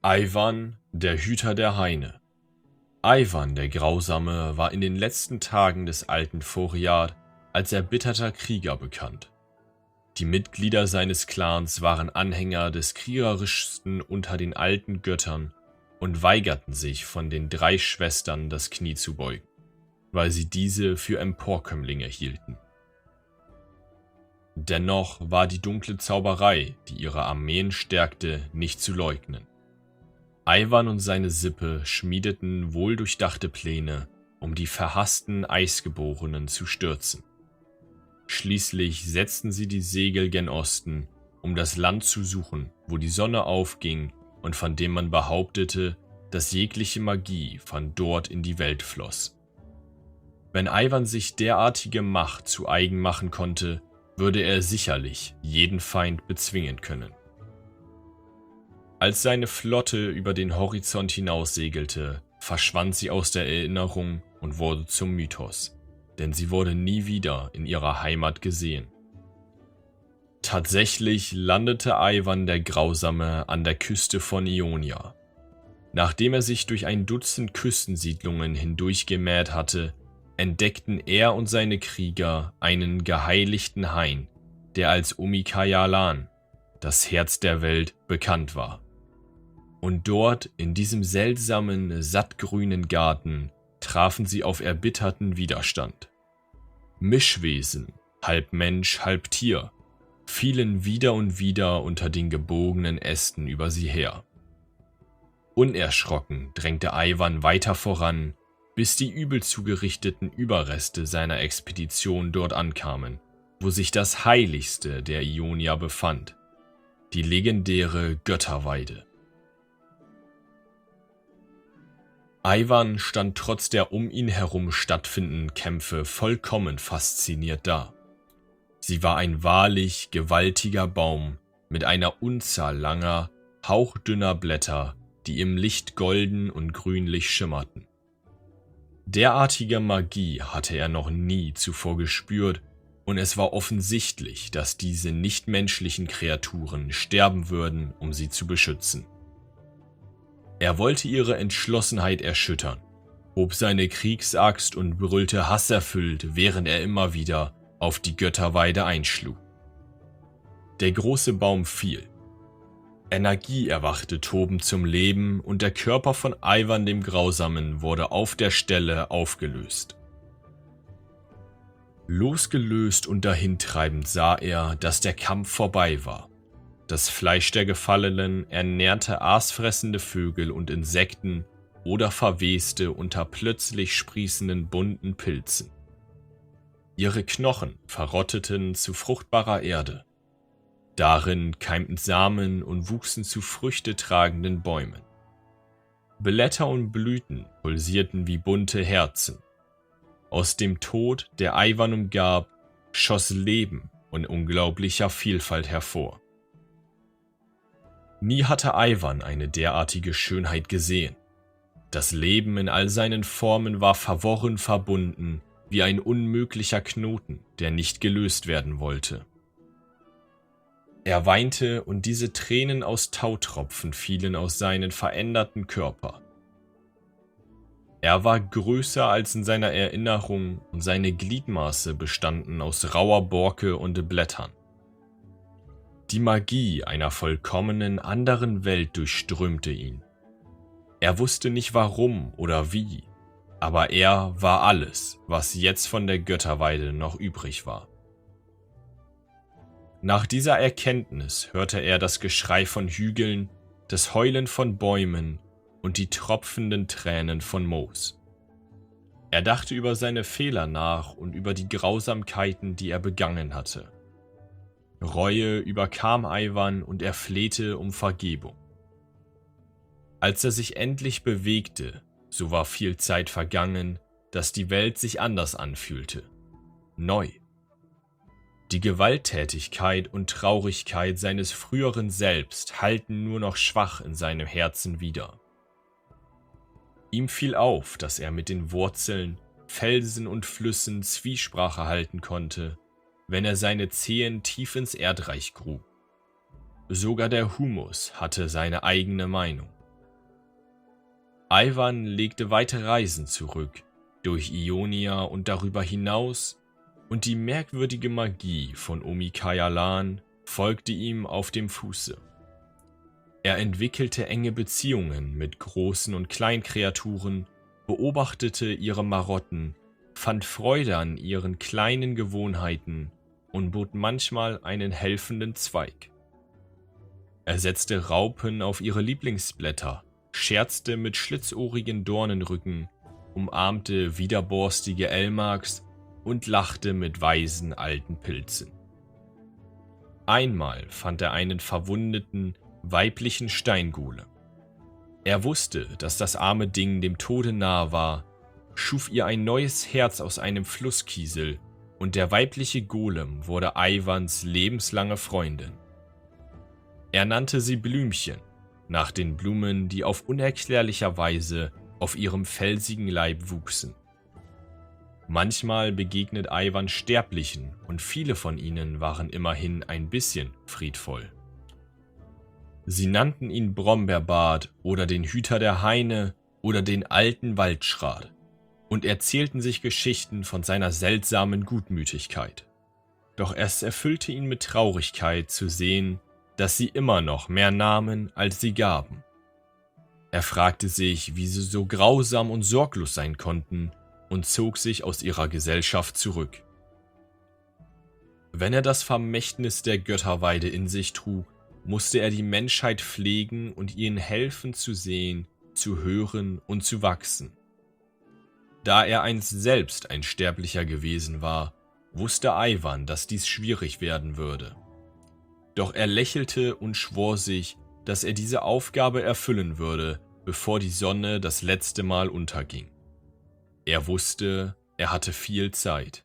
Ivan, der Hüter der Haine. Ivan der Grausame war in den letzten Tagen des alten Foriat als erbitterter Krieger bekannt. Die Mitglieder seines Clans waren Anhänger des kriegerischsten unter den alten Göttern und weigerten sich, von den 3 Schwestern das Knie zu beugen, weil sie diese für Emporkömmlinge hielten. Dennoch war die dunkle Zauberei, die ihre Armeen stärkte, nicht zu leugnen. Ivan und seine Sippe schmiedeten wohldurchdachte Pläne, um die verhassten Eisgeborenen zu stürzen. Schließlich setzten sie die Segel gen Osten, um das Land zu suchen, wo die Sonne aufging und von dem man behauptete, dass jegliche Magie von dort in die Welt floss. Wenn Ivan sich derartige Macht zu eigen machen konnte, würde er sicherlich jeden Feind bezwingen können. Als seine Flotte über den Horizont hinaussegelte, verschwand sie aus der Erinnerung und wurde zum Mythos, denn sie wurde nie wieder in ihrer Heimat gesehen. Tatsächlich landete Ivan der Grausame an der Küste von Ionia. Nachdem er sich durch ein Dutzend Küstensiedlungen hindurchgemäht hatte, entdeckten er und seine Krieger einen geheiligten Hain, der als Omikayalan, das Herz der Welt, bekannt war. Und dort, in diesem seltsamen, sattgrünen Garten, trafen sie auf erbitterten Widerstand. Mischwesen, halb Mensch, halb Tier, fielen wieder und wieder unter den gebogenen Ästen über sie her. Unerschrocken drängte Ivan weiter voran, bis die übel zugerichteten Überreste seiner Expedition dort ankamen, wo sich das Heiligste der Ionia befand, die legendäre Götterweide. Ivan stand trotz der um ihn herum stattfindenden Kämpfe vollkommen fasziniert da. Sie war ein wahrlich gewaltiger Baum mit einer Unzahl langer, hauchdünner Blätter, die im Licht golden und grünlich schimmerten. Derartige Magie hatte er noch nie zuvor gespürt, und es war offensichtlich, dass diese nichtmenschlichen Kreaturen sterben würden, um sie zu beschützen. Er wollte ihre Entschlossenheit erschüttern, hob seine Kriegsaxt und brüllte hasserfüllt, während er immer wieder auf die Götterweide einschlug. Der große Baum fiel. Energie erwachte tobend zum Leben und der Körper von Ivan dem Grausamen wurde auf der Stelle aufgelöst. Losgelöst und dahintreibend sah er, dass der Kampf vorbei war. Das Fleisch der Gefallenen ernährte aasfressende Vögel und Insekten oder verweste unter plötzlich sprießenden bunten Pilzen. Ihre Knochen verrotteten zu fruchtbarer Erde. Darin keimten Samen und wuchsen zu früchtetragenden Bäumen. Blätter und Blüten pulsierten wie bunte Herzen. Aus dem Tod, der Ivan umgab, schoss Leben in unglaublicher Vielfalt hervor. Nie hatte Ivan eine derartige Schönheit gesehen. Das Leben in all seinen Formen war verworren verbunden, wie ein unmöglicher Knoten, der nicht gelöst werden wollte. Er weinte und diese Tränen aus Tautropfen fielen aus seinem veränderten Körper. Er war größer als in seiner Erinnerung und seine Gliedmaße bestanden aus rauer Borke und Blättern. Die Magie einer vollkommenen anderen Welt durchströmte ihn. Er wusste nicht warum oder wie, aber er war alles, was jetzt von der Götterweide noch übrig war. Nach dieser Erkenntnis hörte er das Geschrei von Hügeln, das Heulen von Bäumen und die tropfenden Tränen von Moos. Er dachte über seine Fehler nach und über die Grausamkeiten, die er begangen hatte. Reue überkam Ivan und er flehte um Vergebung. Als er sich endlich bewegte, so war viel Zeit vergangen, dass die Welt sich anders anfühlte. Neu. Die Gewalttätigkeit und Traurigkeit seines früheren Selbst hallten nur noch schwach in seinem Herzen wider. Ihm fiel auf, dass er mit den Wurzeln, Felsen und Flüssen Zwiesprache halten konnte, wenn er seine Zehen tief ins Erdreich grub. Sogar der Humus hatte seine eigene Meinung. Ivan legte weite Reisen zurück, durch Ionia und darüber hinaus, und die merkwürdige Magie von Omikayalan folgte ihm auf dem Fuße. Er entwickelte enge Beziehungen mit großen und kleinen Kreaturen, beobachtete ihre Marotten, fand Freude an ihren kleinen Gewohnheiten und bot manchmal einen helfenden Zweig. Er setzte Raupen auf ihre Lieblingsblätter, scherzte mit schlitzohrigen Dornenrücken, umarmte widerborstige Elmarks und lachte mit weisen alten Pilzen. Einmal fand er einen verwundeten, weiblichen Steingolem. Er wusste, dass das arme Ding dem Tode nahe war, schuf ihr ein neues Herz aus einem Flusskiesel, und der weibliche Golem wurde Ivans lebenslange Freundin. Er nannte sie Blümchen, nach den Blumen, die auf unerklärlicher Weise auf ihrem felsigen Leib wuchsen. Manchmal begegnet Ivan Sterblichen, und viele von ihnen waren immerhin ein bisschen friedvoll. Sie nannten ihn Brombeerbart oder den Hüter der Haine oder den alten Waldschrat und erzählten sich Geschichten von seiner seltsamen Gutmütigkeit. Doch es erfüllte ihn mit Traurigkeit zu sehen, dass sie immer noch mehr nahmen, als sie gaben. Er fragte sich, wie sie so grausam und sorglos sein konnten, und zog sich aus ihrer Gesellschaft zurück. Wenn er das Vermächtnis der Götterweide in sich trug, musste er die Menschheit pflegen und ihnen helfen zu sehen, zu hören und zu wachsen. Da er einst selbst ein Sterblicher gewesen war, wusste Ivan, dass dies schwierig werden würde. Doch er lächelte und schwor sich, dass er diese Aufgabe erfüllen würde, bevor die Sonne das letzte Mal unterging. Er wusste, er hatte viel Zeit.